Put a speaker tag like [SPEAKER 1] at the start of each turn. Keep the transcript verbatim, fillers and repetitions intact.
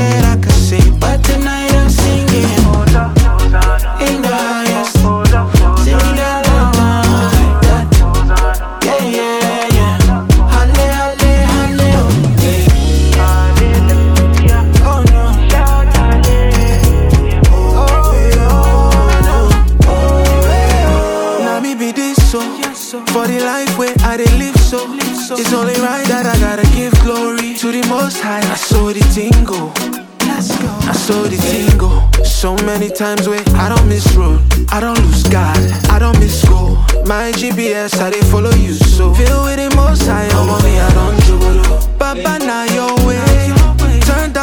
[SPEAKER 1] that I could say, but tonight I'm singing in the highest. Sing that like that. Yeah, yeah, yeah. Halle, halle, halle, oh, oh no. Now me be this so for the life where I dey live so. It's only right that I gotta give glory to the Most High. I saw the thing go. I saw the thing go. So many times where I don't miss road, I don't lose God, I don't miss school. My G P S I dey follow you so. Feel with the Most High, I'm on me, I don't juggle. Papa now your way. Turned